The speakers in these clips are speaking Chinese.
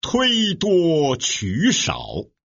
推多取少。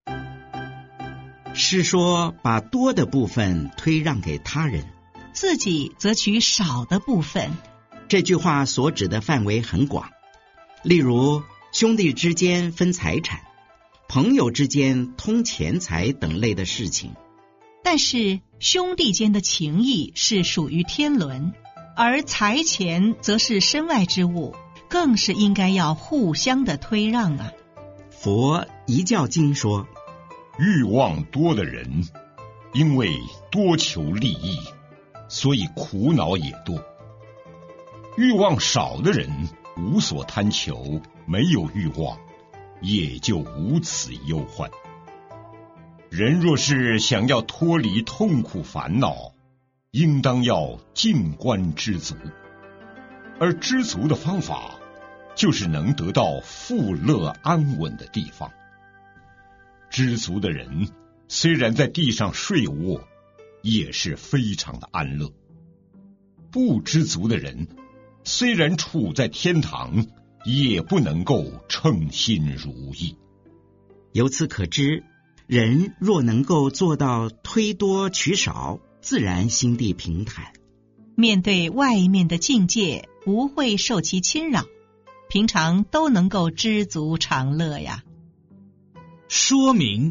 是说把多的部分推让给他人， 自己则取少的部分。 这句话所指的范围很广，例如兄弟之间分财产，朋友之间通钱财等类的事情。 但是兄弟间的情谊是属于天伦，而财钱则是身外之物，更是应该要互相的推让啊。 佛遗教经说， 欲望多的人，因为多求利益，所以苦恼也多。欲望少的人，无所贪求，没有欲望，也就无此忧患。人若是想要脱离痛苦烦恼，应当要静观知足，而知足的方法就是能得到富乐安稳的地方。知足的人虽然在地上睡卧，也是非常的安乐。不知足的人虽然处在天堂，也不能够称心如意。 由此可知，人若能够做到推多取少，自然心地平坦， 面对外面的境界不会受其侵扰，平常都能够知足常乐呀。 说明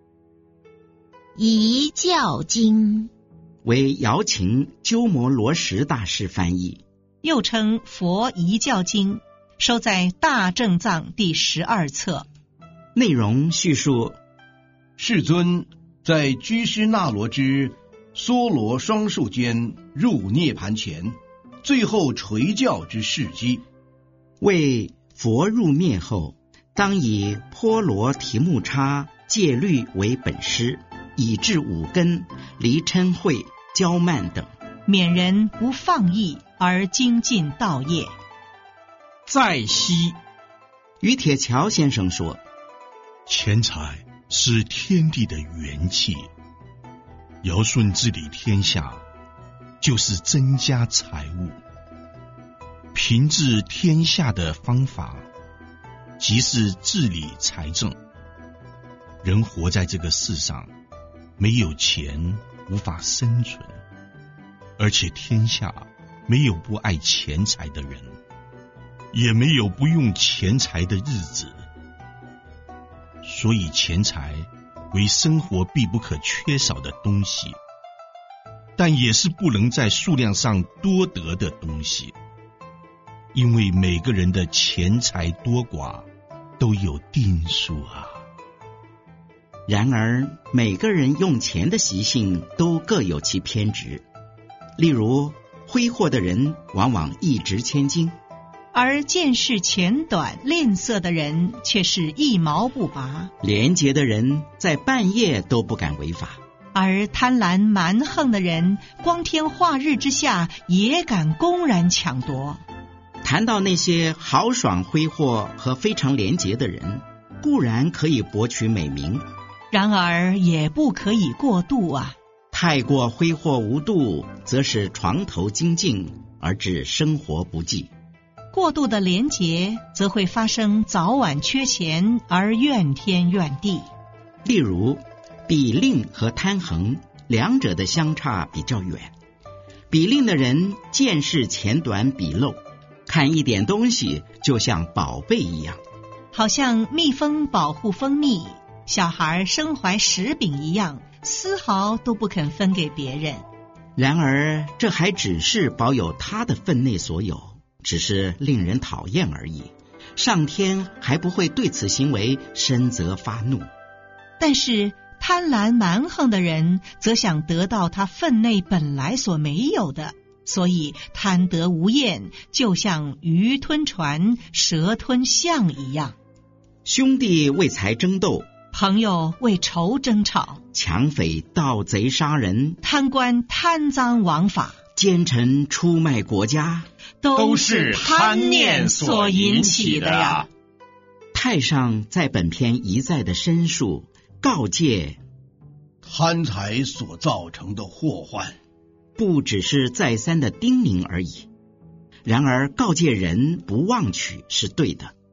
遗教经为姚琴鸠摩罗什大师翻译， 又称佛遗教经，收在大正藏第12册。 内容叙述世尊在居士那罗之梭罗双树间入涅盘前，最后垂教之事迹， 为佛入灭后，当以波罗提木叉戒律为本师，以治五根、离嗔恚、骄慢等， 免人不放逸而精进道业。 在昔， 于铁桥先生说， 钱财是天地的元气，尧舜治理天下，就是增加财物。平治天下的方法，即是治理财政。人活在这个世上，没有钱无法生存，而且天下没有不爱钱财的人，也没有不用钱财的日子。所以钱财为生活必不可缺少的东西，但也是不能在数量上多得的东西，因为每个人的钱财多寡都有定数啊。 然而每个人用钱的习性都各有其偏执，例如挥霍的人往往一掷千金， 而见识浅短吝啬的人却是一毛不拔， 廉洁的人在半夜都不敢违法， 而贪婪蛮横的人光天化日之下也敢公然抢夺。 谈到那些豪爽挥霍和非常廉洁的人，固然可以博取美名， 然而也不可以过度啊。 太过挥霍无度，则使床头金尽，而致生活不济。 过度的廉洁，则会发生早晚缺钱而怨天怨地。 例如，比吝和贪横两者的相差比较远。比吝的人见识浅短鄙陋，看一点东西就像宝贝一样， 好像蜜蜂保护蜂蜜，小孩身怀食饼一样，丝毫都不肯分给别人。 然而，这还只是保有他的分内所有，只是令人讨厌而已，上天还不会对此行为深责发怒。 但是贪婪蛮横的人则想得到他分内本来所没有的，所以贪得无厌，就像鱼吞船、蛇吞象一样。 兄弟为财争斗， 朋友为仇争吵， 强匪盗贼杀人， 贪官贪赃枉法， 奸臣出卖国家， 都是贪念所引起的呀。 太上在本篇一再的申述告诫， 贪财所造成的祸患， 不只是再三的叮咛而已。然而告诫人不妄取是对的。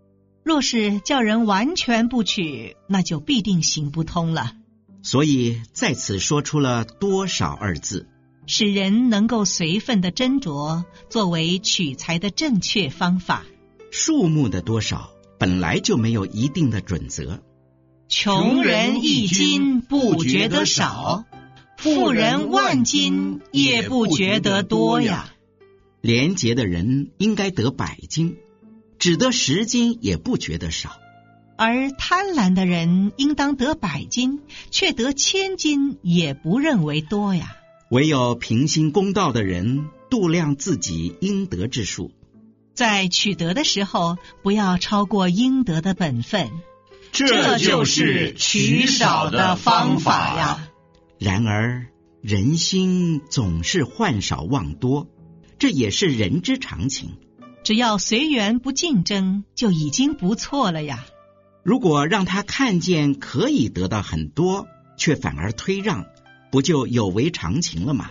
若是叫人完全不取，那就必定行不通了。 所以在此说出了多少二字， 使人能够随分的斟酌，作为取财的正确方法。 数目的多少本来就没有一定的准则。 穷人1斤不觉得少，富人万斤也不觉得多呀。 廉洁的人应该得100斤，只得10斤也不觉得少。 而贪婪的人应当得100斤，却得1000斤也不认为多呀。 唯有平心公道的人度量自己应得之数， 在取得的时候不要超过应得的本分， 这就是取少的方法呀。 然而人心总是患少忘多，这也是人之常情。 只要随缘不竞争，就已经不错了呀。 如果让他看见可以得到很多，却反而推让，不就有违常情了吗？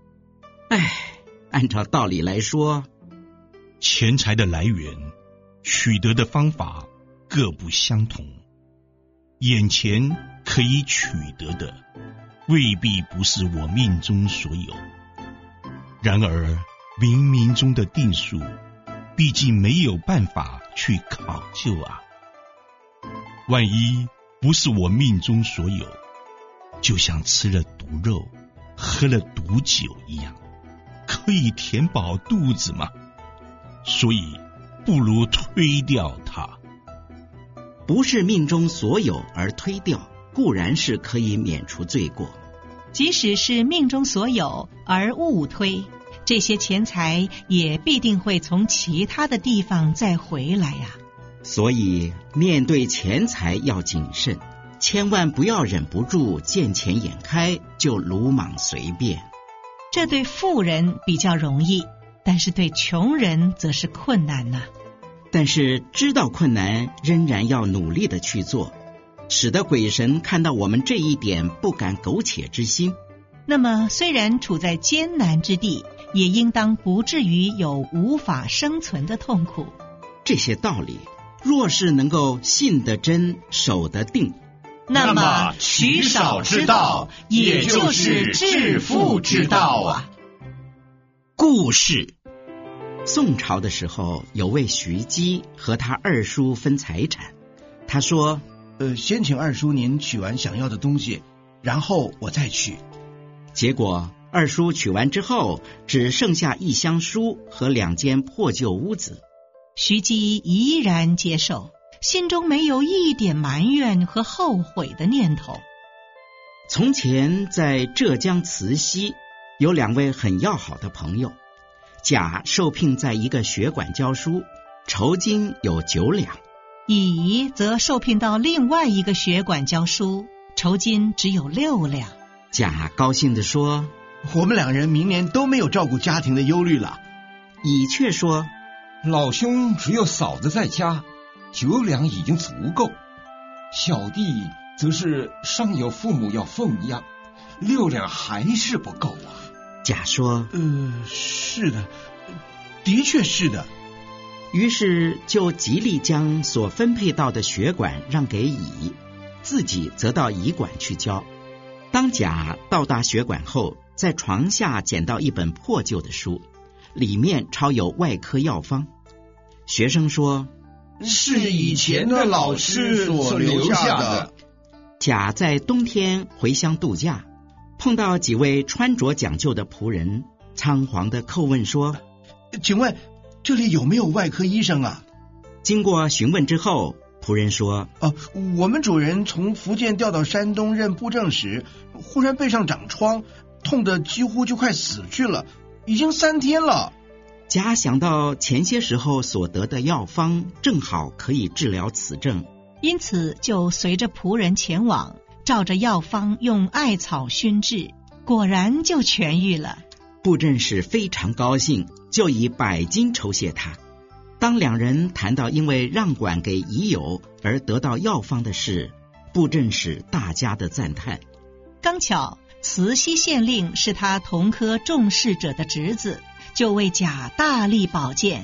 按照道理来说， 钱财的来源、取得的方法各不相同。眼前可以取得的，未必不是我命中所有。然而冥冥中的定数，毕竟没有办法去考究啊。万一不是我命中所有，就像吃了毒肉、喝了毒酒一样，可以填饱肚子吗？所以不如推掉它。 不是命中所有而推掉，固然是可以免除罪过。 即使是命中所有而误推，这些钱财也必定会从其他的地方再回来呀。 所以面对钱财要谨慎，千万不要忍不住见钱眼开就鲁莽随便。 这对富人比较容易，但是对穷人则是困难呐。 但是知道困难，仍然要努力的去做，使得鬼神看到我们这一点不敢苟且之心。 那么虽然处在艰难之地，也应当不至于有无法生存的痛苦。 这些道理若是能够信得真，守得定， 那么取少之道也就是致富之道啊。 故事：宋朝的时候，有位徐姬和他二叔分财产。他说： 先请二叔您取完想要的东西，然后我再取。 结果二叔取完之后，只剩下1箱书和2间破旧屋子。 徐姬怡然接受，心中没有一点埋怨和后悔的念头。 从前在浙江慈溪有2位很要好的朋友，甲受聘在一个学馆教书，酬金有9两； 乙则受聘到另外一个学馆教书，酬金只有6两。 甲高兴地说： 我们2人明年都没有照顾家庭的忧虑了。 乙却说： 老兄只有嫂子在家，9两已经足够。小弟则是上有父母要奉养，6两还是不够啊。 甲说： 是的，的确是的。 于是就极力将所分配到的学馆让给乙，自己则到乙馆去教。当甲到达学馆后，在床下捡到一本破旧的书，里面抄有外科药方。学生说： 是以前的老师所留下的。 甲在冬天回乡度假，碰到几位穿着讲究的仆人，仓皇地叩问说： 请问这里有没有外科医生啊？ 经过询问之后，仆人说： 我们主人从福建调到山东任布政时，忽然背上长疮，痛得几乎就快死去了，已经3天了。 甲想到前些时候所得的药方正好可以治疗此症， 因此就随着仆人前往，照着药方用艾草熏制，果然就痊愈了。 布政使非常高兴，就以100金酬谢他。当2人谈到因为让管给乙友而得到药方的事，布政使大加的赞叹。 刚巧慈溪县令是他同科重事者的侄子，就为甲大力保荐，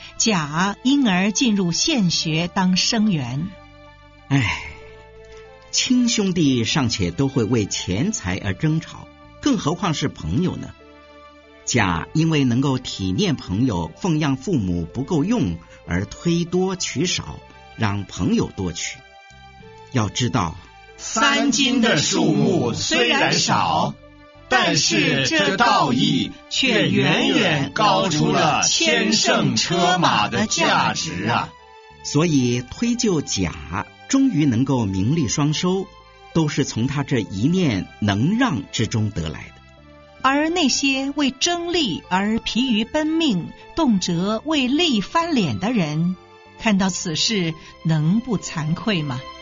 甲因而进入县学当生员。 亲兄弟尚且都会为钱财而争吵，更何况是朋友呢？甲因为能够体念朋友奉养父母不够用，而推多取少，让朋友多取。要知道 3斤的数目虽然少，但是这道义却远远高出了千乘车马的价值啊！ 所以推就甲终于能够名利双收，都是从他这一念能让之中得来的。 而那些为争利而疲于奔命，动辄为利翻脸的人，看到此事能不惭愧吗？